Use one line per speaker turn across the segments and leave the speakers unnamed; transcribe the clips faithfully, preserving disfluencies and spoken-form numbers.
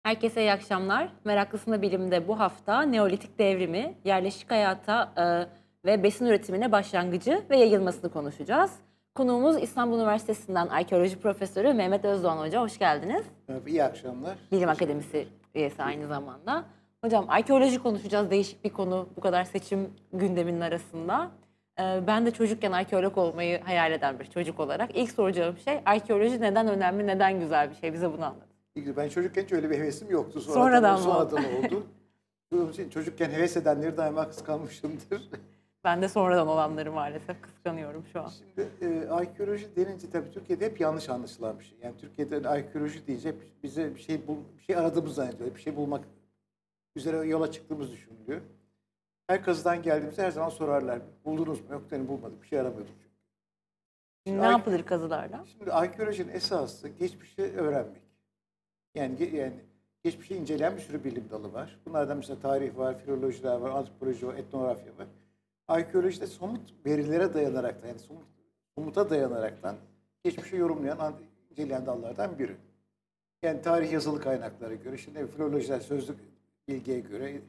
Herkese iyi akşamlar. Meraklısına Bilim'de bu hafta Neolitik devrimi, yerleşik hayata e, ve besin üretimine başlangıcı ve yayılmasını konuşacağız. Konuğumuz İstanbul Üniversitesi'nden Arkeoloji Profesörü Mehmet Özdoğan Hoca. Hoş geldiniz.
Evet, iyi akşamlar.
Bilim Akademisi üyesi aynı zamanda. Hocam arkeoloji konuşacağız. Değişik bir konu bu kadar seçim gündeminin arasında. E, ben de çocukken arkeolog olmayı hayal eden bir çocuk olarak ilk soracağım şey arkeoloji neden önemli, neden güzel bir şey? Bize bunu anlatın.
Ben çocukken hiç öyle bir hevesim yoktu.
Sonradan,
sonradan, sonradan oldu. Bunun için çocukken heves edenleri daima kıskanmışımdır.
Ben de sonradan olanları maalesef kıskanıyorum şu an.
Şimdi e, arkeoloji denince tabii Türkiye'de hep yanlış anlaşılan bir şey. Yani Türkiye'de arkeoloji deyince bize bir şey bul, bir şey aradığımız zannediyor. Bir şey bulmak üzere yola çıktığımız düşünülüyor. Her kazıdan geldiğimizde her zaman sorarlar. Buldunuz mu? Yok, yani bulmadık. Bir şey aramıyorduk çünkü.
Şimdi ne yapılır kazılarla?
Şimdi arkeolojinin esası geçmişi öğrenmek. Yani, yani geçmişi inceleyen bir sürü bilim dalı var. Bunlardan mesela tarih var, filolojiler var, antropoloji var, etnografya var. Arkeolojide somut verilere dayanaraktan, yani somut, somuta dayanaraktan geçmişi yorumlayan, inceleyen dallardan biri. Yani tarih yazılı kaynaklara göre, şimdi filolojiler sözlük bilgiye göre,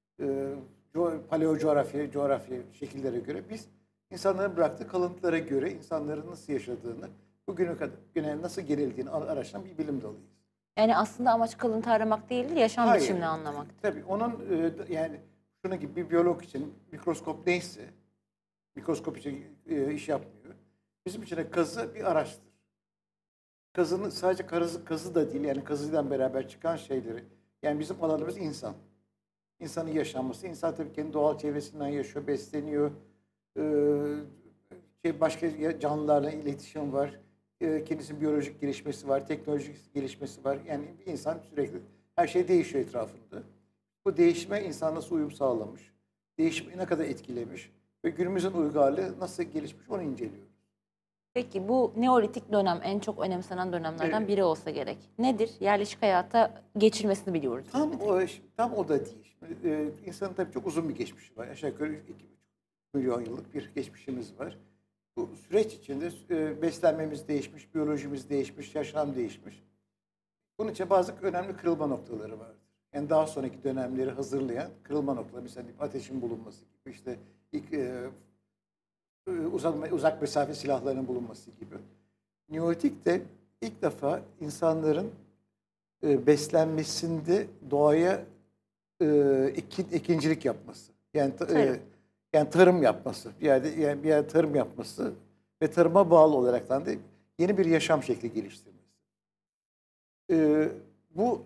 e, paleocoğrafya, coğrafya şekillere göre biz insanların bıraktığı kalıntılara göre insanların nasıl yaşadığını, bugüne kadar güne nasıl gerildiğini araştıran bir bilim dalıyız.
Yani aslında amaç kalıntı aramak değildir, yaşam
Hayır,
biçimini anlamak.
Tabii onun e, yani şuna gibi bir biyolog için mikroskop neyse, mikroskop için e, iş yapmıyor. Bizim için de kazı bir araçtır. Kazının sadece kazı, kazı da değil, yani kazıyla beraber çıkan şeyleri, yani bizim alanımız insan. İnsanın yaşanması, insan tabii kendi doğal çevresinden yaşıyor, besleniyor, e, şey başka canlılarla iletişim var. Kendisinin biyolojik gelişmesi var, teknolojik gelişmesi var. Yani bir insan sürekli her şey değişiyor etrafında. Bu değişime insan nasıl uyum sağlamış, değişimi ne kadar etkilemiş ve günümüzün uygarlığı nasıl gelişmiş onu inceliyoruz.
Peki bu Neolitik dönem en çok önemsenen dönemlerden
Evet.
biri olsa gerek. Nedir? Yerleşik hayata geçilmesini biliyoruz.
Tam o, tam o da değil. Şimdi, e, insanın tabii çok uzun bir geçmişi var. Aşağı yukarı iki buçuk milyon yıllık bir geçmişimiz var. Bu süreç içinde e, beslenmemiz değişmiş, biyolojimiz değişmiş, yaşam değişmiş. Bunun için bazı önemli kırılma noktaları vardır. Yani daha sonraki dönemleri hazırlayan kırılma noktaları, mesela ateşin bulunması gibi, işte ilk e, uzak, uzak mesafe silahlarının bulunması gibi. Neolitik de ilk defa insanların e, beslenmesinde doğaya e, ekin, ekincilik yapması. Yani e, yani tarım yapması, bir yerde yani bir yerde tarım yapması ve tarıma bağlı olaraktan da yeni bir yaşam şekli geliştirmesi. Ee, bu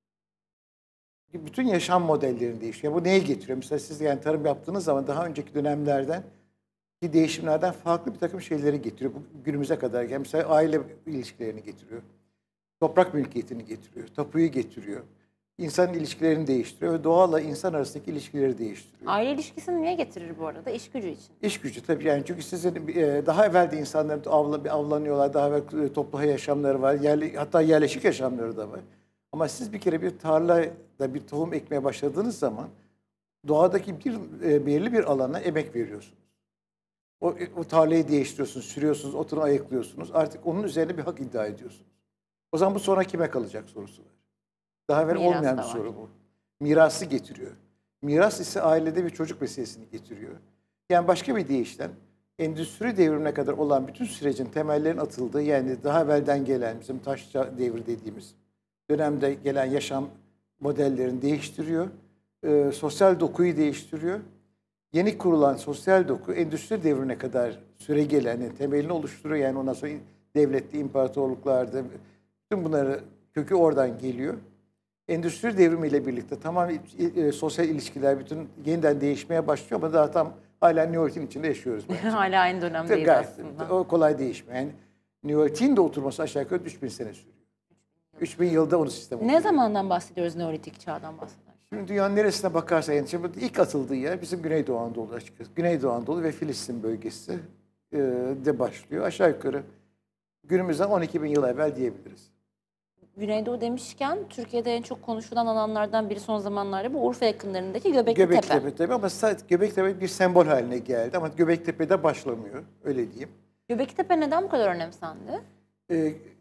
bütün yaşam modellerini değiştiriyor. Bu neyi getiriyor? Mesela siz yani tarım yaptığınız zaman daha önceki dönemlerden ki değişimlerden farklı bir takım şeyleri getiriyor. Bu günümüze kadar. Yani mesela aile ilişkilerini getiriyor. Toprak mülkiyetini getiriyor. Tapuyu getiriyor. İnsan ilişkilerini değiştiriyor ve doğalla insan arasındaki ilişkileri değiştiriyor.
Aile ilişkisini niye getirir bu arada? İş gücü için.
İş gücü tabii, yani çünkü sizin daha evvel de insanlar avla, avlanıyorlar, daha evvel toplu yaşamları var, yerli, hatta yerleşik yaşamları da var. Ama siz bir kere bir tarlada bir tohum ekmeye başladığınız zaman doğadaki bir belirli bir alana emek veriyorsunuz. O, o tarlayı değiştiriyorsunuz, sürüyorsunuz, otunu ayıklıyorsunuz. Artık onun üzerine bir hak iddia ediyorsunuz. O zaman bu sonra kime kalacak sorusu var. Daha evvel
Miras
olmayan bir
da var.
soru bu. Mirası getiriyor. Miras ise ailede bir çocuk meselesini getiriyor. Yani başka bir deyişle endüstri devrimine kadar olan bütün sürecin temellerinin atıldığı, yani daha evvelden gelen bizim taş devri dediğimiz dönemde gelen yaşam modellerini değiştiriyor. E, sosyal dokuyu değiştiriyor. Yeni kurulan sosyal doku endüstri devrine kadar süre gelen yani temelini oluşturuyor. Yani ondan sonra devletli imparatorluklarda bütün bunları kökü oradan geliyor. Endüstri devrimiyle birlikte tamamen e, sosyal ilişkiler bütün yeniden değişmeye başlıyor ama daha tam hala Neolitik'in içinde yaşıyoruz.
Hala aynı dönemdeyiz
Gayet,
aslında.
o kolay değişmiyor. Yani Neolitik'in de oturması aşağı yukarı üç bin sene sürüyor. üç bin yılda onu sistem oturuyor.
Ne zamandan bahsediyoruz, Neolitik çağdan bahsediyoruz?
Şimdi dünyanın neresine bakarsan, yani şimdi ilk atıldığı yer bizim Güneydoğu Anadolu açıkçası. Güneydoğu Anadolu ve Filistin bölgesi e, de başlıyor. Aşağı yukarı günümüzden on iki bin yıl evvel diyebiliriz.
Güneydoğu demişken Türkiye'de en çok konuşulan alanlardan biri son zamanlarda bu Urfa yakınlarındaki Göbekli,
Göbektepe
Tepe.
tabii, ama sadece Göbektepe bir sembol haline geldi ama Göbektepe'de başlamıyor, öyle diyeyim.
Göbekli Tepe neden bu kadar önemsendi?
Ee,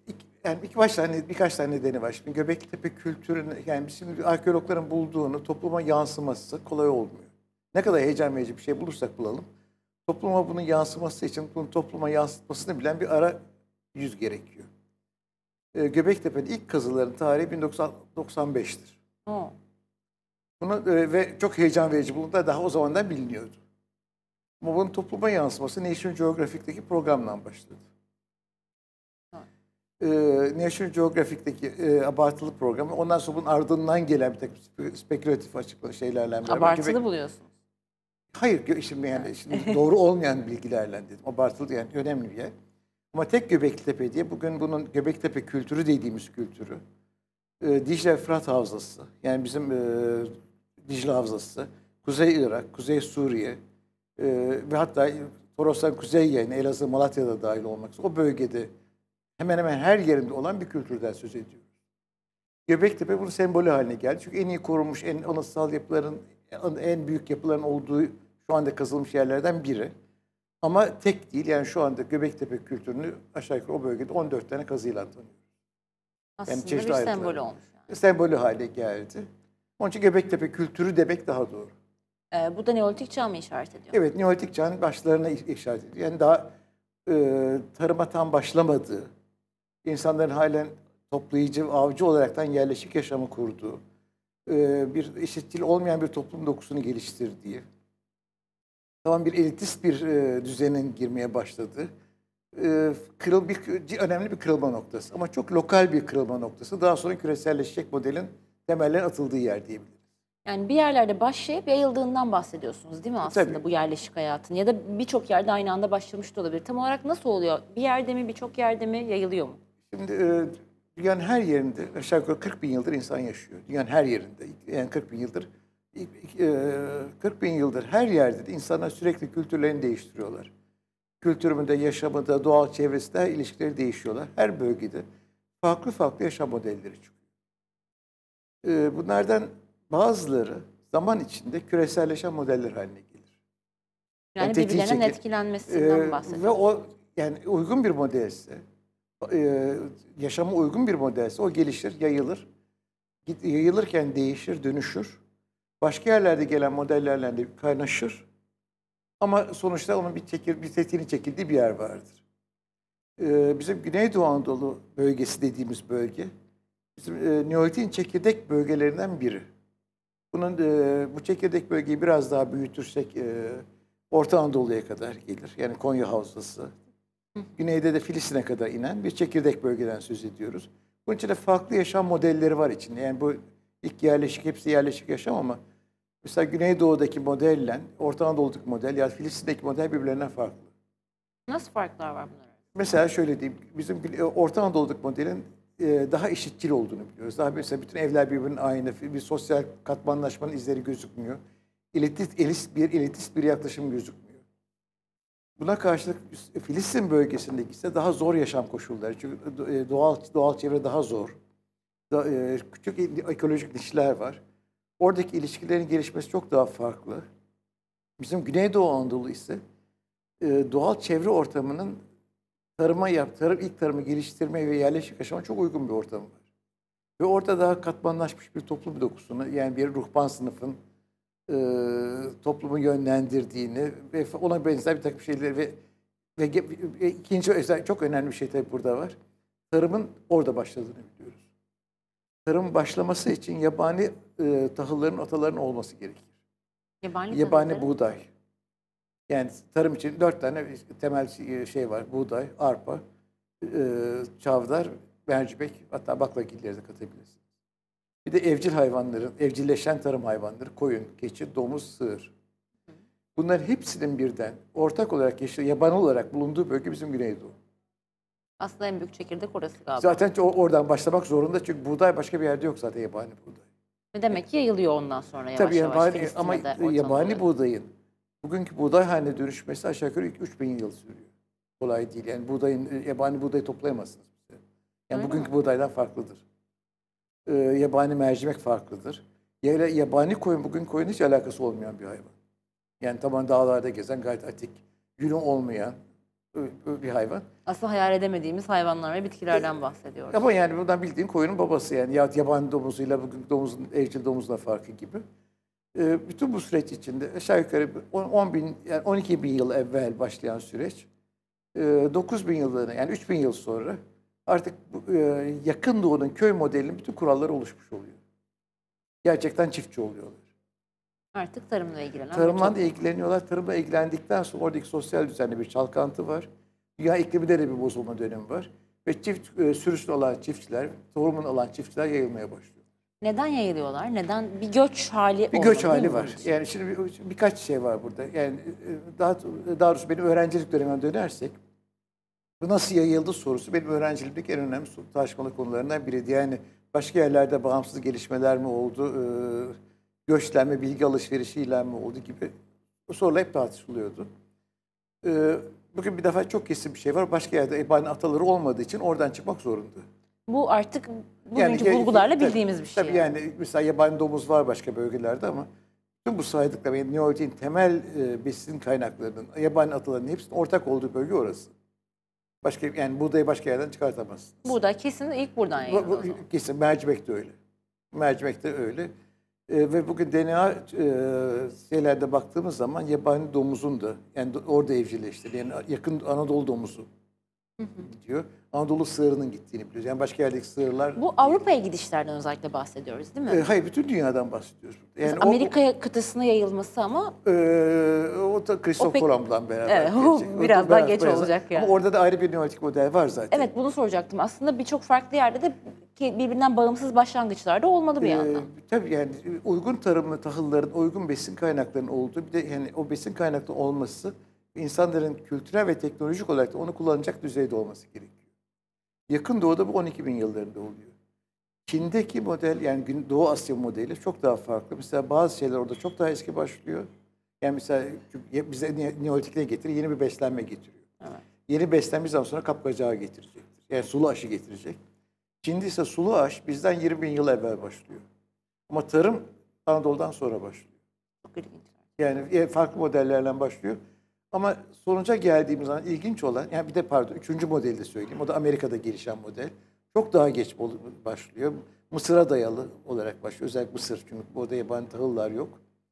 Yani birkaç tane birkaç tane nedeni var. Şimdi Göbektepe kültürünü, yani şimdi arkeologların bulduğunu topluma yansıması kolay olmuyor. Ne kadar heyecan verici bir şey bulursak bulalım, topluma bunun yansıması için bunun topluma yansıtmasını bilen bir ara yüz gerekiyor. Ee, Göbektepe'nin ilk kazıların tarihi bin dokuz yüz doksan beş'tir.
Oo.
Bunu e, ve çok heyecan verici bulundu, daha o zamandan biliniyordu. Ama bunun topluma yansıması National Geographic'teki programdan başladı. Ee, National Geographic'teki e, abartılı programı, ondan sonra bunun ardından gelen bir takım spe- spekülatif açıklama şeylerle beraber.
Abartılı
Göbek-
buluyorsunuz.
Hayır, gö- şimdi yani şimdi doğru olmayan bilgilerle dedim. Abartılı, yani önemli bir yer. Ama tek Göbektepe diye bugün bunun Göbektepe kültürü dediğimiz kültürü, e, Dicle Fırat Havzası, yani bizim e, Dicle Havzası, Kuzey Irak, Kuzey Suriye e, ve hatta Toros'tan kuzey, yani Elazığ, Malatya'da dahil olmak üzere o bölgede hemen hemen her yerinde olan bir kültürden söz ediyoruz. Göbektepe bunun sembolü haline geldi. Çünkü en iyi korunmuş, en anıtsal yapıların, en büyük yapıların olduğu şu anda kazılmış yerlerden biri. Ama tek değil, yani şu anda Göbektepe kültürünü aşağı yukarı o bölgede on dört tane kazıyla tanıyoruz.
Aslında
çeşitli
bir
ayrıntılar.
sembol olmuş. Yani.
Sembolü hale geldi. Onun için Göbektepe kültürü demek daha doğru.
Ee, bu da Neolitik çağ mı işaret ediyor?
Evet, Neolitik çağın başlarına işaret ediyor. Yani daha e, tarıma tam başlamadığı, insanların halen toplayıcı, avcı olaraktan yerleşik yaşamı kurduğu, e, bir eşitliği olmayan bir toplum dokusunu geliştirdiği, tamam bir elitist bir e, düzenin girmeye başladığı, e, kırıl bir önemli bir kırılma noktası. Ama çok lokal bir kırılma noktası. Daha sonra küreselleşecek modelin temellerin atıldığı yer diyebiliriz.
Yani bir yerlerde başlayıp yayıldığından bahsediyorsunuz değil mi aslında
Tabii.
bu yerleşik hayatın? Ya da birçok yerde aynı anda başlamış da olabilir. Tam olarak nasıl oluyor? Bir yerde mi, birçok yerde mi, yayılıyor mu?
Şimdi e, dünyanın her yerinde aşağı yukarı kırk bin yıldır insan yaşıyor. Dünyanın her yerinde. Yani kırk bin yıldır. e, kırk bin yıldır her yerde de insanlar sürekli kültürlerini değiştiriyorlar. Kültüründe, yaşamında, doğal çevresinde ilişkileri değişiyorlar. Her bölgede farklı farklı yaşam modelleri çıkıyor. E, bunlardan bazıları zaman içinde küreselleşen modeller haline gelir.
Yani,
Yani tetiği
birbirlerinden
çekir.
etkilenmesinden
E,
bahsediyoruz.
ve o yani uygun bir modelse, e, yaşama uygun bir modelse o gelişir, yayılır. Git- Yayılırken değişir, dönüşür. Başka yerlerde gelen modellerle de kaynaşır. Ama sonuçta onun bir çekir, bir tetiğini çekildiği bir yer vardır. E, bizim Güneydoğu Anadolu bölgesi dediğimiz bölge, bizim e, Neolitik'in çekirdek bölgelerinden biri. Bunun e, bu çekirdek bölgeyi biraz daha büyütürsek e, Orta Anadolu'ya kadar gelir. Yani Konya Havzası. Güneyde de Filistin'e kadar inen bir çekirdek bölgeden söz ediyoruz. Bunun içinde farklı yaşam modelleri var içinde. Yani bu ilk yerleşik, hepsi yerleşik yaşam ama mesela Güneydoğu'daki modelle Orta Anadolu'daki model ya Filistin'deki model birbirlerinden farklı.
Nasıl farklar var bunlar arasında?
Mesela şöyle diyeyim, bizim Orta Anadolu'daki modelin e, daha eşitçil olduğunu biliyoruz. Daha mesela bütün evler birbirinin aynı, bir sosyal katmanlaşmanın izleri gözükmüyor. Elitist, elist bir elitist bir yaklaşım gözükmüyor. Buna karşılık Filistin bölgesindeki ise daha zor yaşam koşulları. Çünkü doğal doğal çevre daha zor. Da, e, küçük ekolojik nişler var. Oradaki ilişkilerin gelişmesi çok daha farklı. Bizim Güneydoğu Anadolu ise e, doğal çevre ortamının tarıma yap, tarım, ilk tarımı geliştirmeye ve yerleşik yaşama çok uygun bir ortam var. Ve orada daha katmanlaşmış bir toplum dokusunu, yani bir ruhban sınıfın e, toplumu yönlendirdiğini ve ona benzer bir takım şeyleri ve, ve, ve ikinci özel, çok önemli bir şey tabii burada var. Tarımın orada başladığını biliyoruz. Tarım başlaması için yabani e, tahılların, ataların olması gerekir.
Yabani,
Yabani
tahılları.
buğday. Yani tarım için dört tane temel şey var. Buğday, arpa, e, çavdar, mercimek, hatta baklagilleri de katabilirsiniz. Bir de evcil hayvanların, evcilleşen tarım hayvanları, koyun, keçi, domuz, sığır. Bunların hepsinin birden ortak olarak yaşadığı, yabani olarak bulunduğu bölge bizim Güneydoğu.
Aslında en büyük çekirdek orası galiba.
Zaten oradan başlamak zorunda çünkü buğday başka bir yerde yok zaten, yabani buğday.
Ve demek ki yayılıyor ondan sonra yavaş
Tabii
yavaş.
yabani,
Filistin'e
ama
de, Orta
yabani
Anadolu'ya da.
buğdayın bugünkü buğday haline dönüşmesi aşağı yukarı üç bin yıl sürüyor. Kolay değil. Yani buğdayın, yabani buğdayı toplayamazsınız. Yani
Öyle
bugünkü
mi?
buğdaydan farklıdır. Ee, yabani mercimek farklıdır. Ya- Yabani koyun, bugün koyun hiç alakası olmayan bir hayvan. Yani tamam dağlarda gezen, gayet atik, yünü olmayan, bir hayvan.
Aslında hayal edemediğimiz hayvanlar ve bitkilerden bahsediyoruz.
Ama yani buradan bildiğin koyunun babası yani ya yabani domuzuyla bugün domuzun evcil domuzla farkı gibi. E, bütün bu süreç içinde aşağı yukarı on bin yani on iki bin yıl evvel başlayan süreç e, dokuz bin yıllığına yani üç bin yıl sonra artık bu, e, yakın doğunun köy modelinin bütün kuralları oluşmuş oluyor. Gerçekten çiftçi oluyorlar.
Artık tarımla ilgilenen
Tarımla da
bir toplum.
ilgileniyorlar. Tarımla ilgilendikten sonra oradaki sosyal düzende bir çalkantı var. Dünya ikliminde de bir bozulma dönemi var. Ve çift e, sürüsün olan çiftçiler, tohumun olan çiftçiler yayılmaya başlıyor.
Neden yayılıyorlar? Neden? Bir göç hali
Bir
olmalı,
göç
değil
hali
mi
var.
bunun için?
Yani şimdi bir, birkaç şey var burada. Yani e, daha, daha doğrusu benim öğrencilik dönemine dönersek bu nasıl yayıldı sorusu benim öğrencilikteki en önemli tartışmalı konularından biriydi. Yani başka yerlerde bağımsız gelişmeler mi oldu, e, göçlenme, bilgi alışverişiyle mi oldu gibi bu sorular hep tartışılıyordu. E, bugün bir defa çok kesin bir şey var. Başka yerde yabani ataları olmadığı için oradan çıkmak zorunda.
Bu artık
Yani
bugünkü
ge-
bulgularla
tabii,
bildiğimiz bir şey.
Tabii yani mesela yabani domuz var başka bölgelerde ama tüm bu saydıklarım, yani Neolitik'in temel e, besin kaynaklarının, yabani ataların hepsinin ortak olduğu bölge orası. Başka yani buğdayı başka yerden çıkartamazsınız.
Burada kesin ilk buradan
Bu,
yayıldı
bu,
o zaman.
kesin mercimek de öyle. Mercimek de öyle. E, ve bugün D N A e, şeylerde baktığımız zaman yabani domuzun da yani do- orada evcilleşti. Yani yakın Anadolu domuzu gidiyor. Anadolu sığırının gittiğini biliyoruz. Yani başka yerdeki sığırlar...
Bu Avrupa'ya gidişlerden özellikle bahsediyoruz değil mi?
E, hayır, bütün dünyadan bahsediyoruz. Yani
Mesela Amerika kıtasına yayılması ama
o, e, o da Christoph
O pek-
Kolomb'dan beraber
Evet, o
gelecek. O da
biraz daha
biraz-
geç
biraz-
olacak yani.
Ama orada da ayrı bir Neolitik model var zaten.
evet bunu soracaktım. Aslında birçok farklı yerde de ki birbirinden bağımsız başlangıçlarda olmalı bir
Ee,
yandan.
tabii yani uygun tarımlı tahılların, uygun besin kaynaklarının olduğu bir de yani o besin kaynaklı olması insanların kültürel ve teknolojik olarak da onu kullanacak düzeyde olması gerekiyor. Yakın Doğu'da bu on iki bin yıllarında oluyor. Çin'deki model yani Gün- Doğu Asya modeli çok daha farklı. Mesela bazı şeyler orada çok daha eski başlıyor. Yani mesela bize ne- Neolitik ne getiriyor? Yeni bir beslenme getiriyor.
Evet.
Yeni beslenme zaman sonra kapkacağı getirecektir. Yani sulu aşı getirecek. Şimdi ise sulu aş bizden yirmi bin yıl evvel başlıyor. Ama tarım Anadolu'dan sonra başlıyor.
Çok ilginç.
Yani e, farklı modellerle başlıyor. Ama sonuca geldiğimiz zaman ilginç olan, yani bir de pardon üçüncü modeli de söyleyeyim. O da Amerika'da gelişen model. Çok daha geç bol- başlıyor. Mısır'a dayalı olarak başlıyor. Özellikle Mısır çünkü orada yabani tahıllar yok.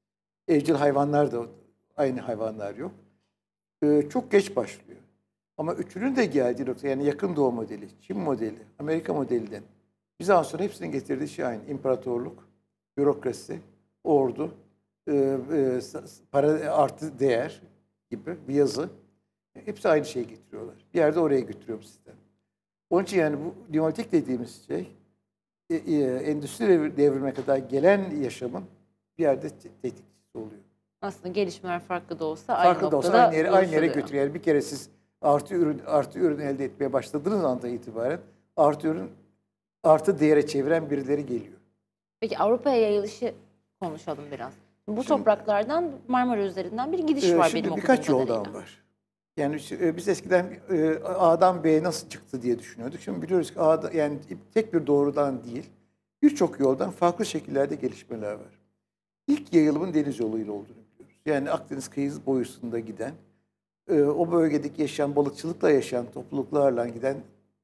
Evcil hayvanlar da aynı hayvanlar yok. Ee, çok geç başlıyor. Ama üçünün de geldiği nokta yani yakın doğu modeli, Çin modeli, Amerika modelinden Bizans sonra hepsinin getirdiği şey aynı. İmparatorluk, bürokrasi, ordu, e, e, para artı değer gibi bir yazı. Hepsi aynı şeyi getiriyorlar. Bir yerde oraya götürüyor bu sistem. Onun için yani bu Neolitik dediğimiz şey e, e, endüstri devr- devrime kadar gelen yaşamın bir yerde te- tetikçisi oluyor.
Aslında gelişmeler farklı da olsa aynı
Farklı da olsa
noktada
aynı yere, aynı yere
buluşuluyor.
götürüyor. Yani bir kere siz artı ürün artı ürün elde etmeye başladığınız andan itibaren artı ürün artı değere çeviren birileri geliyor.
Peki Avrupa'ya yayılışı konuşalım biraz. Bu topraklardan Marmara üzerinden bir gidiş
Ee,
var
Şimdi
benim
birkaç
okuduğum
yoldan
kadarıyla.
var. Yani e, biz eskiden e, A'dan B'ye nasıl çıktı diye düşünüyorduk. Şimdi biliyoruz ki A'da yani tek bir doğrudan değil, birçok yoldan farklı şekillerde gelişmeler var. İlk yayılımın deniz yoluyla olduğunu biliyoruz. Yani Akdeniz kıyı boyusunda giden, e, o bölgedeki yaşayan balıkçılıkla yaşayan topluluklarla giden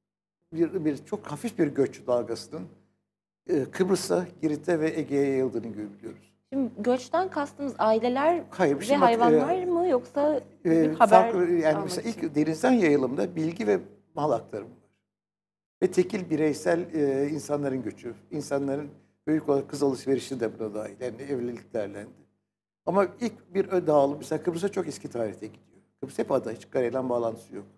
bir, bir çok hafif bir göç dalgasının e, Kıbrıs'a, Girit'e ve Ege'ye yayıldığını biliyoruz.
Şimdi göçten kastımız aileler
Hayır,
ve
şimdi bak,
hayvanlar
e,
mı yoksa
e,
bir haber
farklı, yani
almak
mesela
için?
ilk denizden yayılımda bilgi ve mal aktarımı var. Ve tekil bireysel e, insanların göçü, insanların büyük olarak kız alışverişi de buna dahil, yani evliliklerle. Ama ilk bir ö- dağılım, mesela Kıbrıs'a çok eski tarihte gidiyor. Kıbrıs hep ada, hiç karayla bağlantısı yok.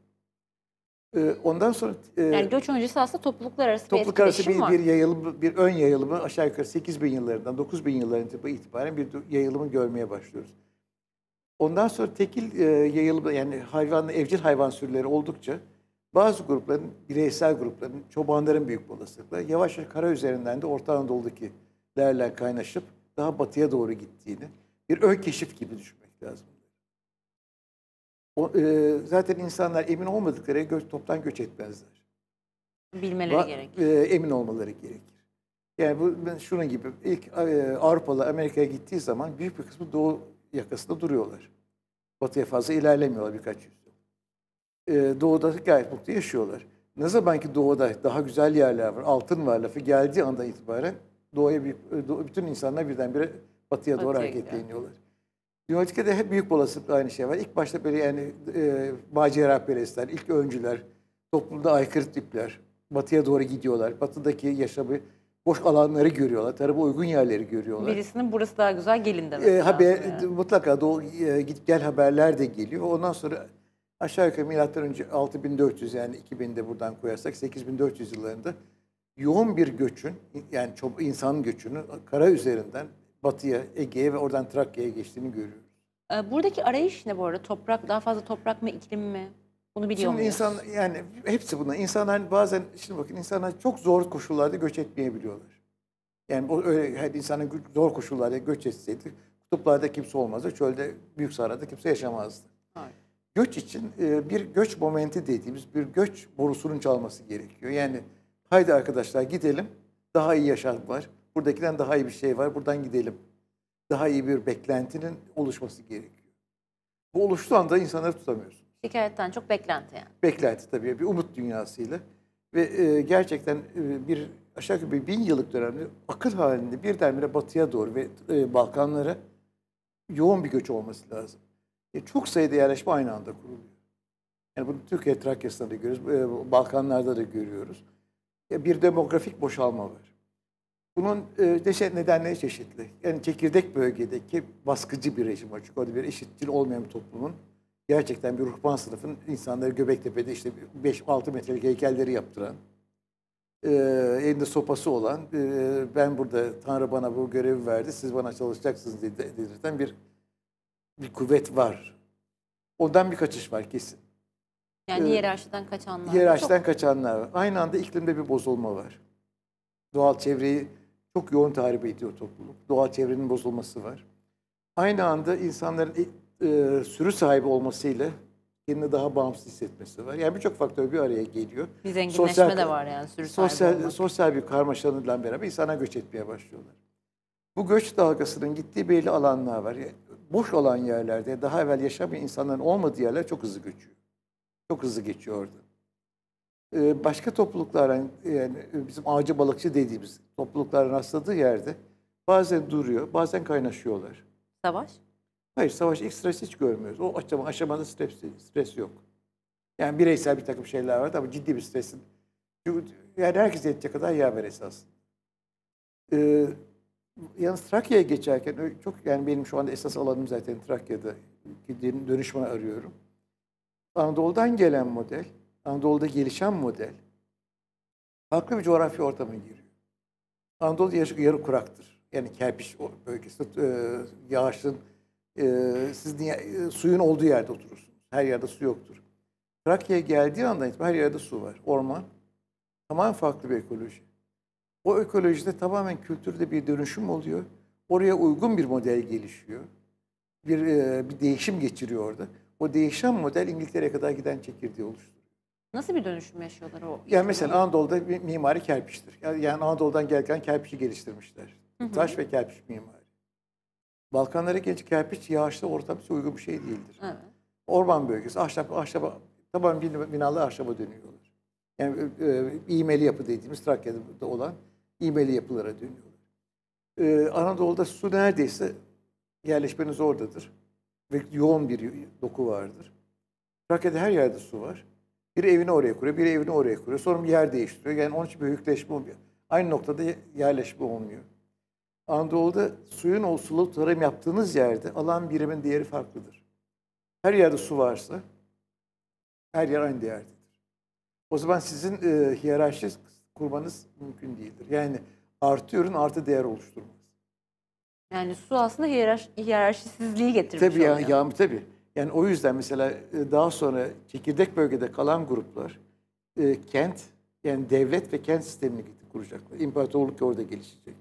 E, ondan sonra e,
Yani göç öncesi aslında topluluklar arası bir
topluluk arası
etkileşim
bir,
var.
bir yayılım, bir ön yayılımı aşağı yukarı sekiz bin yıllarından dokuz bin yıllarından itibaren bir yayılımı görmeye başlıyoruz. Ondan sonra tekil e, yayılımı yani hayvan, evcil hayvan sürüleri oldukça bazı grupların, bireysel grupların, çobanların büyük bir olasılıkla yavaş yavaş kara üzerinden de Orta Anadolu'dakilerle kaynaşıp daha batıya doğru gittiğini bir ön keşif gibi düşünmek lazım. O, e, zaten insanlar emin olmadıkları yere göç, toptan göç etmezler.
Bilmeleri
Va-
gerekir.
e, emin olmaları gerekir. Yani bu ben şunun gibi ilk e, Avrupalı Amerika'ya gittiği zaman büyük bir kısmı doğu yakasında duruyorlar. Batıya fazla ilerlemiyorlar birkaç yüzyıl. e, doğuda gayet mutlu yaşıyorlar. Ne zaman ki doğuda daha güzel yerler var, altın var lafı geldiği andan itibaren doğuya büyük, doğu- bütün insanlar birdenbire batıya doğru
Batıya gidiyor.
hareketleniyorlar. Biyotika'da hep büyük olasılıkla aynı şey var. İlk başta böyle yani e, maceraperestler, ilk öncüler, toplumda aykırı tipler batıya doğru gidiyorlar. Batıdaki yaşamı, boş alanları görüyorlar, tarıma uygun yerleri görüyorlar.
Birisinin burası daha güzel gelin demesi
E, haber
lazım yani.
mutlaka doğu e, git gel haberler de geliyor. Ondan sonra aşağı yukarı milattan önce altı bin dört yüz yani iki binde buradan koyarsak sekiz bin dört yüz yıllarında yoğun bir göçün yani çok insan göçünün kara üzerinden batıya, Ege'ye ve oradan Trakya'ya geçtiğini görüyoruz.
Ee, Buradaki arayış ne bu arada? Toprak, daha fazla toprak mı, iklim mi? Bunu biliyor
Şimdi
muyuz?
insan yani hepsi buna. İnsanlar bazen şimdi bakın insanlar çok zor koşullarda göç etmeyebiliyorlar. Yani o öyle her insanın zor koşullarda göç etseydi kutuplarda kimse olmazdı. Çölde büyük sahrada kimse yaşamazdı.
Hayır.
Göç için e, bir göç momenti dediğimiz bir göç borusunun çalması gerekiyor. Yani haydi arkadaşlar gidelim. Daha iyi yaşam var. Buradakinden daha iyi bir şey var. Buradan gidelim. Daha iyi bir beklentinin oluşması gerekiyor. Bu oluştuğu anda insanları tutamıyorsun.
Şikayetten çok beklenti yani.
Beklenti tabii bir umut dünyasıyla ve e, gerçekten e, bir aşağı yukarı bir bin yıllık dönemde akıl halinde birdenbire batıya doğru ve e, Balkanlara yoğun bir göç olması lazım. E, çok sayıda yerleşme aynı anda kuruluyor. Yani bunu Türkiye Trakya'sında da görüyoruz, e, Balkanlarda da görüyoruz. E, bir demografik boşalma var. Bunun e, neşe- nedenleri çeşitli. Yani çekirdek bölgedeki baskıcı bir rejim var. Çünkü orada bir eşitçil olmayan bir toplumun gerçekten bir ruhban sınıfın insanları Göbektepe'de işte beş altı metrelik heykelleri yaptıran, e, elinde sopası olan, e, ben burada Tanrı bana bu görevi verdi, siz bana çalışacaksınız diye dedirten bir bir kuvvet var. Ondan bir kaçış var kesin.
Yani
Ee,
hiyerarşiden kaçanlar. da
Hiyerarşiden
çok.
kaçanlar var. Aynı anda iklimde bir bozulma var. Doğal çevreyi çok yoğun tahrip ediyor topluluk. Doğal çevrenin bozulması var. Aynı anda insanların e, e, sürü sahibi olmasıyla kendini daha bağımsız hissetmesi var. Yani birçok faktör bir araya geliyor.
Bir zenginleşme
Sosyal-
de var yani sürü sahibi
Sosyal,
olmak.
sosyal bir karmaşanınla beraber insana göç etmeye başlıyorlar. Bu göç dalgasının gittiği belli alanlar var. Yani boş olan yerlerde daha evvel yaşamayan insanların olmadığı yerler çok hızlı göçüyor. Çok hızlı geçiyor orada. Ee, başka toplulukların yani bizim ağacı balıkçı dediğimiz toplulukların rastladığı yerde bazen duruyor, bazen kaynaşıyorlar.
Savaş.
Hayır, savaş ilk stres hiç görmüyoruz. O aşama, aşamada stres, stres yok. Yani bireysel bir takım şeyler var ama ciddi bir stresin. Çünkü yani herkes yetecek kadar yer ver esasında. Ee, Yalnız Trakya'ya geçerken ö- çok yani benim şu anda esas alanım zaten Trakya'da dönüşme arıyorum. Anadolu'dan gelen model, Anadolu'da gelişen model farklı bir coğrafi ortama giriyor. Anadolu yarı, yarı kuraktır. Yani kerpiç o- bölgesi, e, yağışın, e, siz niye, e, suyun olduğu yerde oturursunuz. Her yerde su yoktur. Trakya'ya geldiği andan itibaren her yerde su var. Orman. Tamamen farklı bir ekoloji. O ekolojide tamamen kültürde bir dönüşüm oluyor. Oraya uygun bir model gelişiyor. Bir, e, bir değişim geçiriyor orada. O değişen model İngiltere'ye kadar giden çekirdeği oluşturuyor.
Nasıl bir dönüşüm yaşıyorlar o?
Yani mesela Anadolu'da bir mimari kerpiçtir. Yani yani Anadolu'dan gelirken kerpiçi geliştirmişler. Taş ve kerpiç mimari. Balkanlara gelince kerpiç yağışlı ortam için uygun bir şey değildir.
Evet.
Orman bölgesi, ahşap, ahşaba, tamamen bin- binalar ahşaba dönüyorlar. Yani e, iğmeli yapı dediğimiz Trakya'da olan iğmeli yapılara dönüyorlar. E, Anadolu'da su neredeyse yerleşmeniz oradadır. Ve yoğun bir doku vardır. Trakya'da her yerde su var. Biri evini oraya kuruyor, biri evini oraya kuruyor. Sonra bir yer değiştiriyor. Yani onun için bir hükleşme olmuyor. Aynı noktada yerleşme olmuyor. Anadolu'da suyun o sulu tarım yaptığınız yerde alan birimin değeri farklıdır. Her yerde su varsa her yer aynı değerdedir. O zaman sizin e, hiyerarşi kurmanız mümkün değildir. Yani artı ürün artı değer oluşturmaz.
Yani su aslında hiyerarş hiyerarşisizliği getirmiş
Tabii ya,
oluyor.
ya tabii. Yani o yüzden mesela e, daha sonra çekirdek bölgede kalan gruplar e, kent yani devlet ve kent sistemini kuracaklar. İmparatorluk orada gelişecek.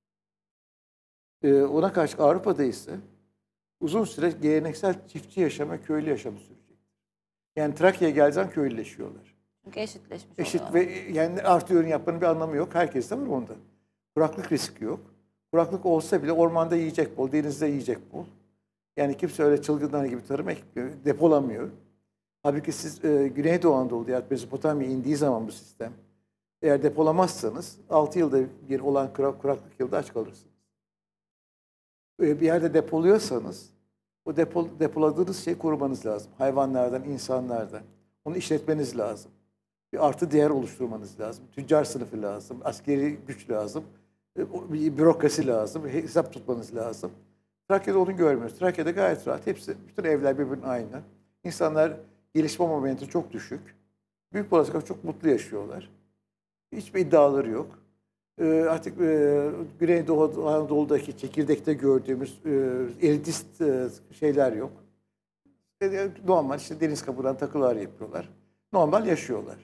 E, ona karşı Avrupa'da ise uzun süre geleneksel çiftçi yaşamı, köylü yaşamı sürecek. Yani Trakya'ya geldiğinde köylüleşiyorlar.
Çünkü eşitleşmiş
Eşit
oluyorlar.
ve yani artı ürün yapmanın bir anlamı yok. Herkeste var onda. Kuraklık riski yok. Kuraklık olsa bile ormanda yiyecek bol, denizde yiyecek bol. Yani kimse öyle çılgınlar gibi tarım ekmiyor, depolamıyor. Halbuki siz e, Güneydoğu Anadolu'da ya Mezopotamya'ya indiği zaman bu sistem, eğer depolamazsanız altı yılda bir olan kurak, kuraklık yılda aç kalırsınız. E, bir yerde depoluyorsanız o depo, depoladığınız şeyi korumanız lazım. Hayvanlardan, insanlardan. Onu işletmeniz lazım. Bir artı değer oluşturmanız lazım. Tüccar sınıfı lazım. Askeri güç lazım. E, bir bürokrasi lazım. Hesap tutmanız lazım. Trakya'da onu görmüyoruz. Trakya'da gayet rahat. Hepsi, bütün evler birbirine aynı. İnsanlar gelişme momenti çok düşük. Büyük olasılıkla çok mutlu yaşıyorlar. Hiçbir iddiaları yok. Ee, artık e, Güneydoğu Anadolu'daki çekirdekte gördüğümüz e, elitist e, şeyler yok. E, normal işte deniz kapıdan takılar yapıyorlar. Normal yaşıyorlar.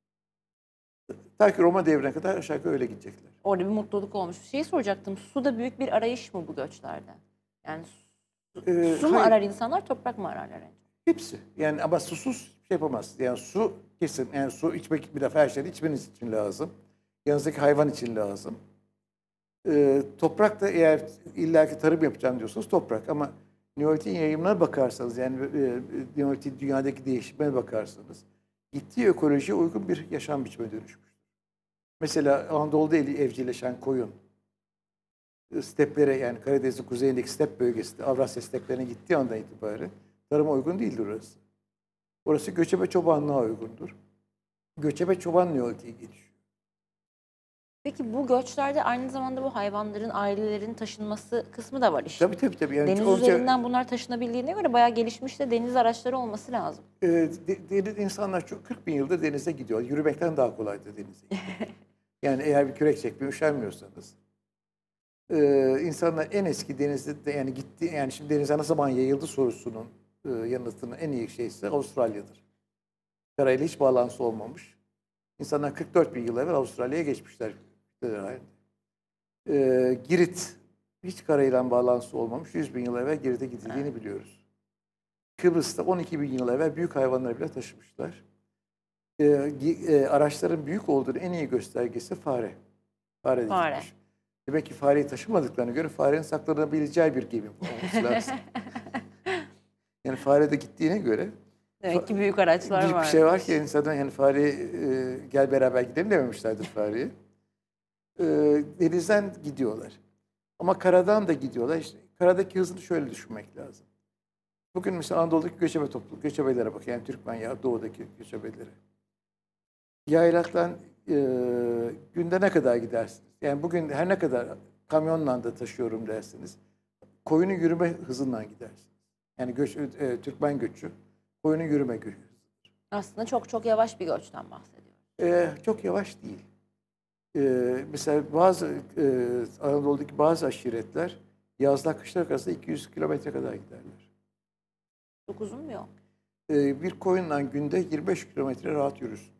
Ta ki Roma devrine kadar aşağı yukarı öyle gidecekler.
Orada bir mutluluk olmuş. Şeyi soracaktım. Su da büyük bir arayış mı bu göçlerde? Yani su,
Ee,
su mu
hayır.
arar insanlar, toprak mı ararlar önce?
Hepsi. Yani ama susuz hiçbir şey yapamaz. Yani su kesin. Yani su içmek bir defa her şeyi içmeniz için lazım. Yanınızdaki hayvan için lazım. Ee, toprak da eğer illaki tarım yapacağım diyorsanız toprak. Ama Neolitik'in yayımına bakarsanız yani e, Neolitik dünyadaki değişime bakarsanız gittiği ekolojiye uygun bir yaşam biçimine dönüşmüştür. Mesela Anadolu'da evcilleşen koyun steplere yani Karadeniz'in kuzeyindeki step bölgesinde Avrasya steplerine gittiği andan itibaren tarıma uygun değildir orası. Orası göçebe çobanlığa uygundur. Göçebe çoban Neolitik'e gelişiyor.
Peki bu göçlerde aynı zamanda bu hayvanların, ailelerin taşınması kısmı da var işte.
Tabii tabii tabii. Yani
Deniz
onca,
üzerinden bunlar taşınabildiğine göre bayağı gelişmiş de deniz araçları olması lazım.
e, de, de, insanlar çok kırk bin yıldır denize gidiyor. Yürümekten daha kolaydır denize gitmek. Yani eğer bir kürek çekmeye üşenmiyorsanız. E, insanlar en eski denizde de, yani gitti yani şimdi denize ne zaman yayıldı sorusunun e, yanıtının en iyi şeysi Avustralya'dır. Karayla hiç bağlantısı olmamış. İnsanlar kırk dört bin yıl evvel Avustralya'ya geçmişler. E, Girit hiç karayla bağlantısı olmamış. yüz bin yıl evvel Girit'e gidildiğini evet. biliyoruz. Kıbrıs'ta on iki bin yıl evvel büyük hayvanları bile taşımışlar. E, e, araçların büyük olduğunu en iyi göstergesi fare. Fare.
Fare.
Demek ki fareyi taşımadıklarına göre farenin saklanabileceği bir gemi olması lazım. Yani fare de gittiğine göre
demek ki büyük araçlar
büyük
var.
Bir şey var ki insanlar yani fareyi e, gel beraber gidelim dememişlerdir fareye. E, denizden gidiyorlar. Ama karadan da gidiyorlar. İşte karadaki hızını şöyle düşünmek lazım. Bugün mesela Anadolu'daki göçebe topluluk, göçebelere bak. Yani Türkmen ya doğudaki göçebelere. Yaylaktan e, günde ne kadar gidersiniz? Yani bugün her ne kadar kamyonla da taşıyorum dersiniz. Koyunun yürüme hızından gidersiniz. Yani göç, e, Türkmen göçü, koyunun yürüme göçü.
Aslında çok çok yavaş bir göçten bahsediyoruz.
E, çok yavaş değil. E, mesela bazı e, Anadolu'daki bazı aşiretler yazla kışlar arasında iki yüz kilometre kadar giderler.
Çok uzun bir yol.
E, bir koyunla günde yirmi beş kilometre rahat yürürsün.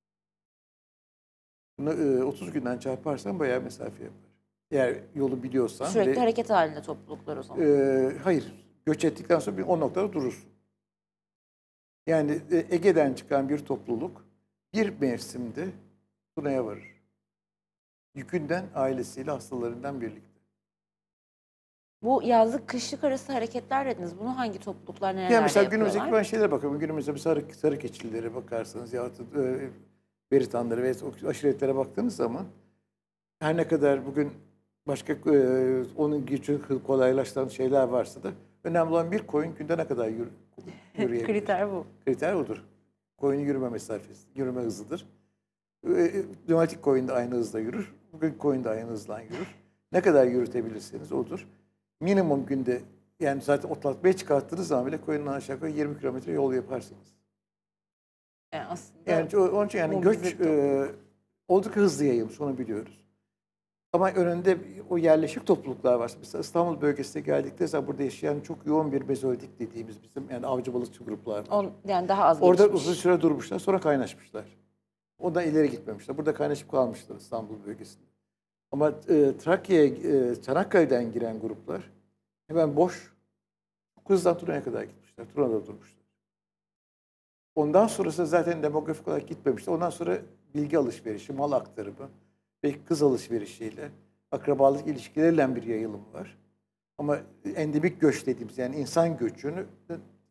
Bunu e, otuz günden çarparsan bayağı mesafe yapar. Eğer yolu biliyorsan.
Sürekli
ve,
hareket halinde topluluklar o zaman.
E, hayır. Göç ettikten sonra bir o noktada durursun. Yani e, Ege'den çıkan bir topluluk bir mevsimde Tuna'ya varır. Yükünden, ailesiyle, hastalarından birlikte.
Bu yazlık kışlık arası hareketler dediniz. Bunu hangi topluluklar nerelerde
yani mesela
yapıyorlar?
günümüzdeki ben şeylere bakıyorum. Günümüzde bir sarı, sarı keçililere bakarsanız ya da e, Beritanlara ve aşiretlere baktığınız zaman her ne kadar bugün başka e, onun gücü kolaylaştıran şeyler varsa da önemli olan bir koyun günde ne kadar yürü, yürüyebilir.
Kriter bu.
Kriter odur. Koyunun yürüme mesafesi, yürüme hızıdır. Pneumatik koyun da aynı hızla yürür. Bugün koyun da aynı hızla yürür. Ne kadar yürütebilirseniz odur. Minimum günde yani zaten otlatmaya çıkarttığınız zaman bile koyundan aşağı yukarı yirmi kilometre yol yaparsınız.
Yani aslında
Yani onun için yani göç e, oldukça hızlı yayılmış, onu biliyoruz. Ama önünde o yerleşik topluluklar var. Mesela İstanbul bölgesine geldikleri zaman burada yaşayan çok yoğun bir mezolitik dediğimiz bizim yani avcı balıkçı gruplar var.
On, yani daha az
Orada
gelişmiş.
uzun süre durmuşlar, sonra kaynaşmışlar. Ondan ileri gitmemişler. Burada kaynaşıp kalmışlar İstanbul bölgesinde. Ama e, Trakya'ya, e, Çanakkale'den giren gruplar hemen boş, Kızıl'dan Tuna'ya kadar gitmişler. Tuna'da durmuşlar. Ondan sonrası zaten demografik olarak gitmemişti. Ondan sonra bilgi alışverişi, mal aktarımı ve kız alışverişiyle, akrabalık ilişkileriyle bir yayılım var. Ama endemik göç dediğimiz yani insan göçünü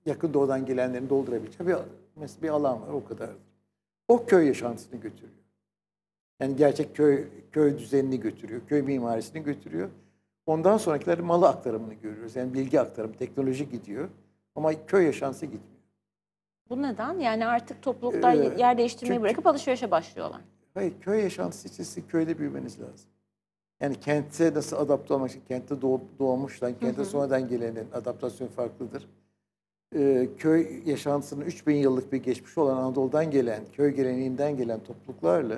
yakın doğudan gelenlerin doldurabileceği bir, mesela bir alan var, o kadar. O köy yaşantısını götürüyor. Yani gerçek köy köy düzenini götürüyor, köy mimarisini götürüyor. Ondan sonrakiler malı aktarımını görüyoruz. Yani bilgi aktarımı, teknoloji gidiyor. Ama köy yaşantısı gitmiyor.
Bu neden? Yani artık topluluklar
Ee,
yer değiştirmeyi
çünkü-
bırakıp alışverişe başlıyorlar.
Hayır, köy yaşantısı için siz köyde büyümeniz lazım. Yani kente nasıl adapte olmak için, kentte doğup doğmuşlar, kente sonradan gelenin adaptasyon farklıdır. Ee, köy yaşantısının üç bin yıllık bir geçmişi olan Anadolu'dan gelen, köy geleneğinden gelen topluluklarla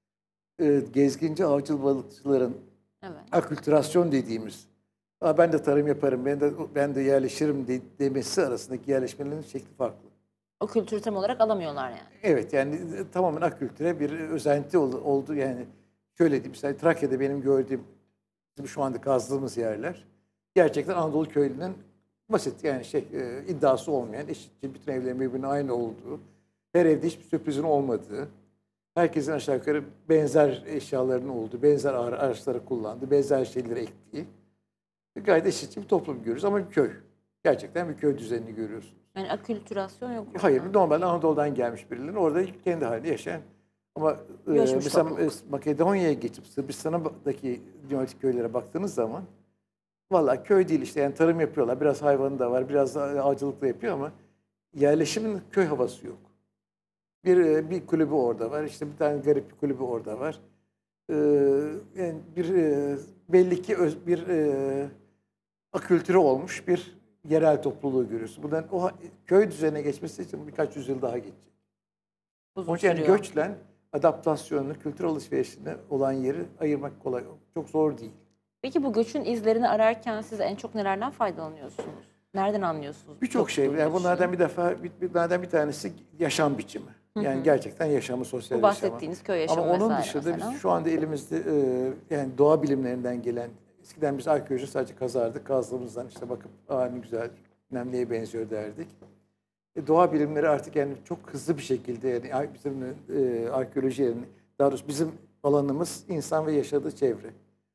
e, gezginci avcı balıkçıların
Evet.
akültürasyon dediğimiz, "Aa, ben de tarım yaparım, ben de ben de yerleşirim" de, demesi arasındaki yerleşmelerin şekli farklı.
O kültürü tam olarak alamıyorlar yani.
Evet, yani e, tamamen akültüre bir özenti oldu, oldu. Yani şöyle diyeyim, mesela Trakya'da benim gördüğüm, bizim şu anda kazdığımız yerler gerçekten Anadolu köylünün basit, yani şey e, iddiası olmayan, eşitçi, bütün evlerin birbirine aynı olduğu, her evde hiçbir sürprizin olmadığı, herkesin aşağı yukarı benzer eşyalarının olduğu, benzer ara- araçları kullandığı, benzer şeyleri ektiği gayet eşitçi bir toplum görüyoruz ama bir köy. Gerçekten bir köy düzenini görüyorsunuz.
Yani akültürasyon yok.
Hayır,
orada.
normal Anadolu'dan gelmiş birilerinin orada kendi halinde yaşayan, ama e,
Göçmüş
mesela
topluluk.
e, Makedonya'ya geçip Sırbistan'daki Neolitik köylere baktığınız zaman vallahi köy değil işte, yani tarım yapıyorlar, biraz hayvanı da var, biraz da avcılık da yapıyor ama yerleşimin köy havası yok. Bir e, bir kulübü orada var, işte bir tane garip bir kulübü orada var. Ee, yani bir e, belli ki öz, bir e, akültürü olmuş bir yerel topluluğu görüyorsun. Buradan o ha- köy düzenine geçmesi için birkaç yüzyıl daha geçecek.
Uzun
Onun için yani
sürüyor.
göçle adaptasyonunu, kültür alışverişine olan yeri ayırmak kolay. Çok zor değil.
Peki bu göçün izlerini ararken siz en çok nelerden faydalanıyorsunuz? Nereden anlıyorsunuz?
Birçok şey.
topluluğun
Yani bunlardan
göçünü?
bir defa bir- bunlardan bir tanesi yaşam biçimi. Yani gerçekten yaşamı, sosyal
Bu
yaşamı.
bahsettiğiniz köy yaşamı
Ama onun
vesaire
dışında
mesela.
biz şu anda elimizde e, yani doğa bilimlerinden gelen, eskiden biz arkeoloji sadece kazardık. Kazdığımızdan işte bakıp aa ne güzel, bilmem neye benziyor derdik. E, doğa bilimleri artık yani çok hızlı bir şekilde, yani ar- bizim e, arkeoloji yerine, daha doğrusu bizim alanımız insan ve yaşadığı çevre.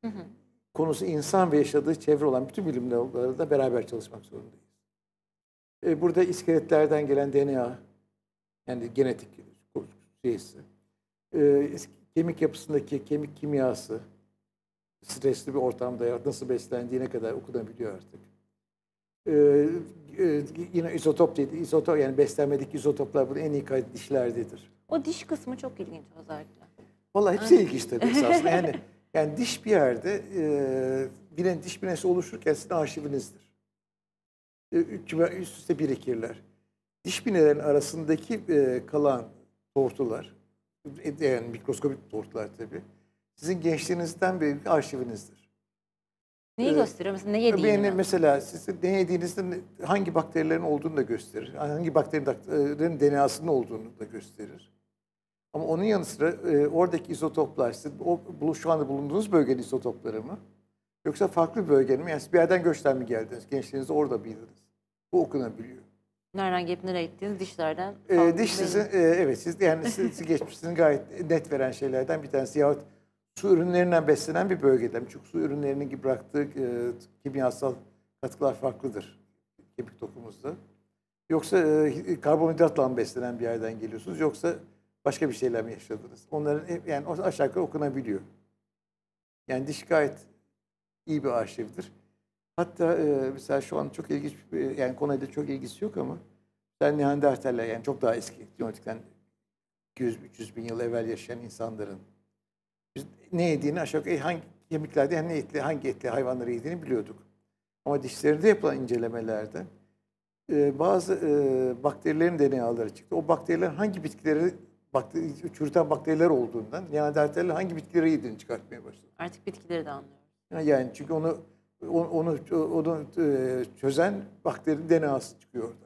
Konusu insan ve yaşadığı çevre olan bütün bilimlerle de beraber çalışmak zorundayız. E, burada iskeletlerden gelen D N A, yani genetik şeysi, e, kemik yapısındaki kemik kimyası, stresli bir ortamda nasıl beslendiğine kadar okunabiliyor artık. E, e, yine izotop dedi, izotop yani beslenmedeki izotoplar bunun en iyi kayıt dişlerdedir.
O diş kısmı çok ilginç özellikle.
Vallahi hepsi ilginç tabii esasında. Yani yani diş bir yerde e, bilen diş binesi oluşurken sizin arşivinizdir. E, üst üst üste birikirler. Diş binelerin arasındaki e, kalan tortular, e, yani mikroskobik tortular tabii, sizin gençliğinizden beri bir arşivinizdir.
Neyi
Ee,
gösteriyor? Mesela ne yediğini
Yani
mi?
mesela sizin ne yediğinizde hangi bakterilerin olduğunu da gösterir. Hangi bakterilerin D N A'sının olduğunu da gösterir. Ama onun yanı sıra e, oradaki izotoplar, siz, o, bu, şu anda bulunduğunuz bölgenin izotopları mı? Yoksa farklı bir bölgenin mi? Yani siz bir yerden göçten mi geldiniz? Gençliğinizde orada mıydınız? Bu okunabiliyor.
Nereden gelip nereye gittiğiniz dişlerden.
Ee,
kaldı
diş
belli.
sizin, e, evet siz yani siz, siz geçmişsiniz gayet net veren şeylerden bir tanesi. Yahut su ürünlerinden beslenen bir bölgeden. Çünkü su ürünlerinin gibi bıraktığı e, kimyasal katkılar farklıdır kemik dokumuzda. Yoksa e, karbonhidratla mı beslenen bir yerden geliyorsunuz, yoksa başka bir şeyler mi yaşadınız? Onların hep- yani o aşağı yukarı okunabiliyor. Yani diş gayet iyi bir arşivdir. Hatta e, mesela şu an çok ilginç, bir- yani konuyla çok ilgisi yok ama ben Neandertaller, yani çok daha eski, genetikten iki yüz üç yüz bin yıl evvel yaşayan insanların biz ne yediğini aşağı yukarı hangi kemiklerde yani ne etli, hangi etli hayvanları yediğini biliyorduk. Ama dişlerinde yapılan incelemelerde e, bazı e, bakterilerin D N A'ları çıktı. O bakteriler hangi bitkileri bakteri, çürüten bakteriler olduğundan Neandertaller hangi bitkileri yediğini çıkartmaya başladı.
Artık bitkileri de anlıyoruz.
Yani çünkü onu onu onu, onu e, çözen bakterinin D N A'sı çıkıyor orada.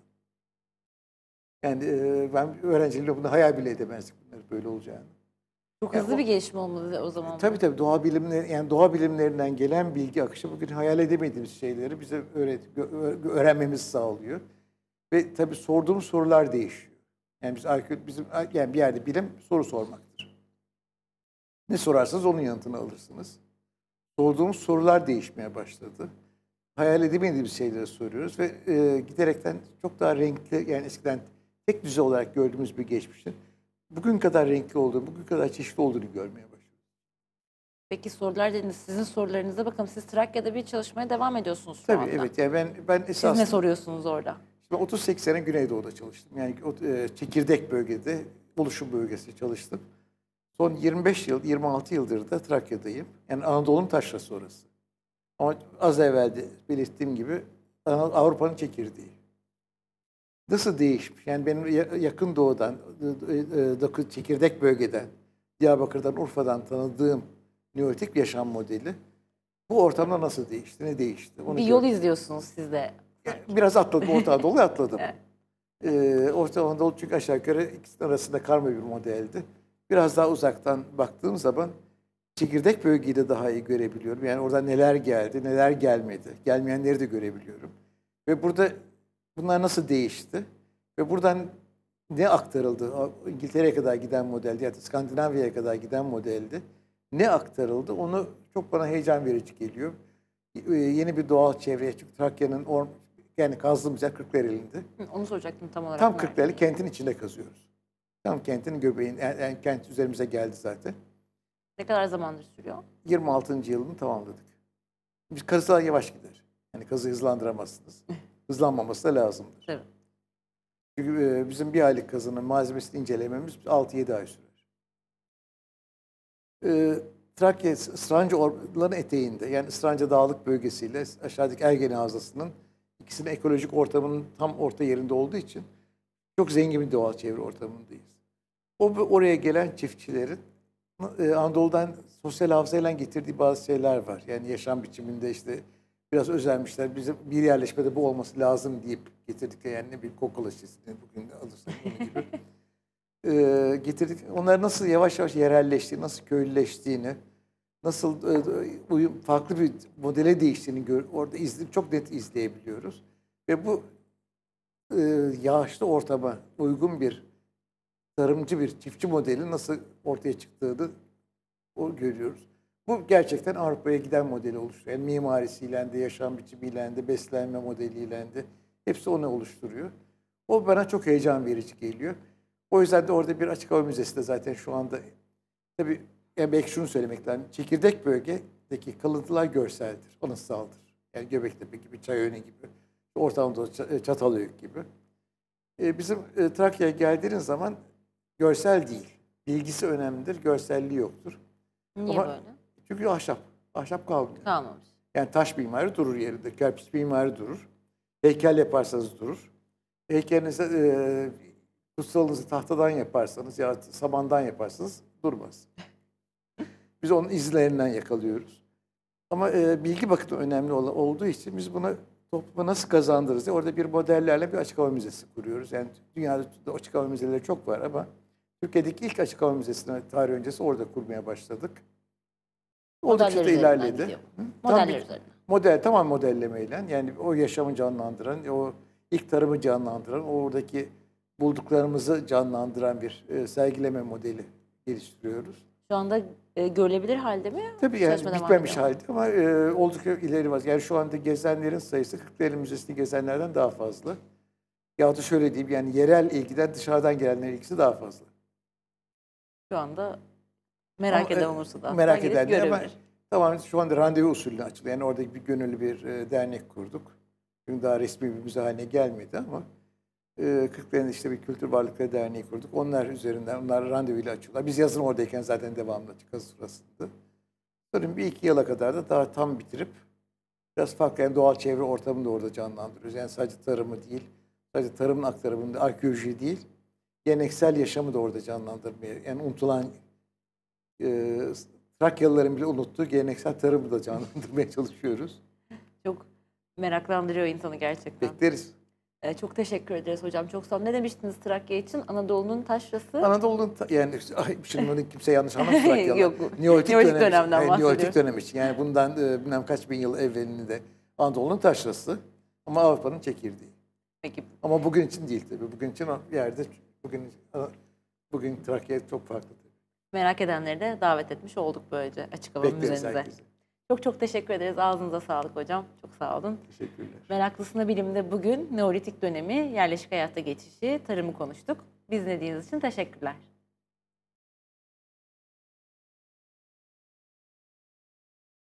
Yani e, ben öğrencilerle bunu hayal bile edemezdik, bunları böyle olacağını.
Çok
Yani
hızlı
o-
bir gelişme olmalı o zaman. bu.
Tabii tabii doğa bilimleri, yani doğa bilimlerinden gelen bilgi akışı bugün hayal edemediğimiz şeyleri bize öğret, gö- öğrenmemizi sağlıyor. Ve tabii sorduğumuz sorular değişiyor. Yani biz arke- bizim yani bir yerde bilim soru sormaktır. Ne sorarsanız onun yanıtını alırsınız. Sorduğumuz sorular değişmeye başladı. hayal edemediğimiz şeyleri soruyoruz ve e, giderekten çok daha renkli, yani eskiden tek düze olarak gördüğümüz bir geçmişin bugün kadar renkli olduğunu, bugün kadar çeşitli olduğunu görmeye başlıyoruz.
Peki sorular dediniz. Sizin sorularınıza bakalım. Siz Trakya'da bir çalışmaya devam ediyorsunuz şu
Tabii
anda.
evet, yani ben ben
Siz
esasında
ne soruyorsunuz orada?
şimdi otuz sekiz sene Güneydoğu'da çalıştım. Yani o, e, çekirdek bölgede, oluşum bölgesi çalıştım. Son yirmi beş yıl, yirmi altı yıldır da Trakya'dayım. Yani Anadolu'nun taşrası orası. Ama az evvel de belirttiğim gibi Avrupa'nın çekirdeği. Nasıl değişmiş? Yani benim yakın doğudan, çekirdek bölgeden, Diyarbakır'dan, Urfa'dan tanıdığım Neolitik bir yaşam modeli bu ortamda nasıl değişti, ne değişti? Onu
Bir yol
gördüm.
izliyorsunuz siz de.
Biraz atladım, Orta Anadolu'yu atladım.
Evet.
Ee, Orta Anadolu çünkü aşağı yukarı ikisinin arasında karma bir modeldi. Biraz daha uzaktan baktığım zaman çekirdek bölgeyi de daha iyi görebiliyorum. Yani orada neler geldi, neler gelmedi. Gelmeyenleri de görebiliyorum. Ve burada bunlar nasıl değişti? Ve buradan ne aktarıldı? İngiltere'ye kadar giden modeldi ya da İskandinavya'ya kadar giden modeldi. Ne aktarıldı? Onu çok bana heyecan verici geliyor. Ee, yeni bir doğal çevreye, çünkü Trakya'nın or, yani kazdığımız yer Kırklareli'nde.
Hı, onu soracaktım tam olarak.
Tam
nerede?
Kırklareli kentin içinde kazıyoruz. Tam kentin göbeğin, yani, yani kent üzerimize geldi zaten.
Ne kadar zamandır sürüyor?
yirmi altıncı yılını tamamladık. Biz kazılar yavaş gider. Yani kazı hızlandıramazsınız. Hızlanmaması da lazımdır.
Evet.
Çünkü e, bizim bir aylık kazının malzemesini incelememiz altı yedi ay sürer. E, Trakya, Isranca Ormanları eteğinde, yani Isranca Dağlık bölgesiyle aşağıdaki Ergene Havzası'nın ikisinin ekolojik ortamının tam orta yerinde olduğu için çok zengin bir doğal çevre ortamındayız. O oraya gelen çiftçilerin e, Anadolu'dan sosyal hafızayla getirdiği bazı şeyler var. Yani yaşam biçiminde işte biraz özenmişler. Bizim bir yerleşmede bu olması lazım deyip getirdik. Yani ne bir kokula şişesini bugün alırsak onun gibi. e, getirdik. Onlar nasıl yavaş yavaş yerelleştiğini, nasıl köylüleştiğini, nasıl e, uyum, farklı bir modele değiştiğini gör, orada izleyip çok net izleyebiliyoruz. Ve bu e, yağışlı ortama uygun bir tarımcı bir çiftçi modeli nasıl ortaya çıktığını o görüyoruz. Bu gerçekten Avrupa'ya giden modeli oluşturuyor. Yani mimarisiyle de, yaşam biçimiyle de, beslenme modeliyle de hepsi onu oluşturuyor. O bana çok heyecan verici geliyor. O yüzden de orada bir açık hava müzesi de zaten şu anda, tabii yani belki şunu söylemek lazım. Çekirdek bölgedeki kalıntılar görseldir, anıtsaldır. Yani Göbektepe gibi, Çayören gibi, Orta Anadolu, Çatalhöyük gibi. Ee, bizim e, Trakya'ya geldiğiniz zaman görsel değil. Bilgisi önemlidir, görselliği yoktur.
Niye
Ama,
böyle?
çünkü ahşap. Ahşap kalmıyor.
Kalmamış.
Yani taş mimari durur yerinde, kerpiç mimari durur. Heykel yaparsanız durur. Heykelinizi, e, kutsalınızı tahtadan yaparsanız ya samandan yaparsanız durmaz. Biz onun izlerinden yakalıyoruz. Ama e, bilgi bakımı önemli ol, olduğu için biz buna topluma nasıl kazandırırız diye orada bir modellerle bir açık hava müzesi kuruyoruz. Yani dünyada açık hava müzeleri çok var ama Türkiye'deki ilk açık hava müzesini tarih öncesi orada kurmaya başladık. Oldukça da
Modeller
ilerledi.
üzerinden gidiyor.
Hı? Tam
Modeller
bir
üzerinden.
model, tamam modellemeyle, yani o yaşamı canlandıran, o ilk tarımı canlandıran, oradaki bulduklarımızı canlandıran bir e, sergileme modeli geliştiriyoruz.
Şu anda e, görülebilir halde mi?
Tabii yani
Çalışma devam
bitmemiş
ediyor mu?
halde ama e, oldukça ileri var. Yani şu anda gezenlerin sayısı Kırklareli Müzesi'ni gezenlerden daha fazla. Ya da şöyle diyeyim, yani yerel ilgiden dışarıdan gelenlerin ilgisi daha fazla.
Şu anda merak
Ama,
eden
e,
olursa da
merak
gelip
edenler ama
görebilir.
tamamen şu anda randevu usulüne açılıyor. Yani orada bir gönüllü bir e, dernek kurduk. Çünkü daha resmi bir müze haline gelmedi ama e, Kırklareli'nde işte bir Kültür Varlıkları Derneği kurduk. Onlar üzerinden, onlar randevuyla açıyorlar. Biz yazın oradayken zaten devamlı açık kazı sırasında. Sonra bir iki yıla kadar da daha tam bitirip biraz farklı, yani doğal çevre ortamını da orada canlandırıyoruz. Yani sadece tarımı değil, sadece tarımın aktarımında arkeoloji değil, geleneksel yaşamı da orada canlandırmaya, yani unutulan e, Trakyalıların bile unuttuğu geleneksel tarımı da canlandırmaya çalışıyoruz.
Çok meraklandırıyor insanı gerçekten.
Bekleriz.
E, çok teşekkür ederiz hocam. Çok sağ olun. Ne demiştiniz Trakya için? Anadolu'nun taşrası.
Anadolu'nun ta- yani ay, şimdi bunu kimse yanlış anlamasın Trakyalılar.
Yok,
Neolitik,
Neolitik
dönem,
dönemden
yani
bahsediyoruz.
Neolitik dönem için. Yani bundan e, bilmem kaç bin yıl evvelini de Anadolu'nun taşrası ama Avrupa'nın çekirdeği.
Peki.
Ama bugün için değil tabii. Bugün için o yerde bugün bugün Trakya çok farklı tabii.
Merak edenleri de davet etmiş olduk böylece açık hava
Bekleriz
müzenize.
herkese.
Çok çok teşekkür ederiz. Ağzınıza sağlık hocam. Çok sağ olun.
Teşekkürler.
Meraklısına Bilim'de bugün Neolitik dönemi, yerleşik hayata geçişi, tarımı konuştuk. Biz dinlediğiniz için teşekkürler.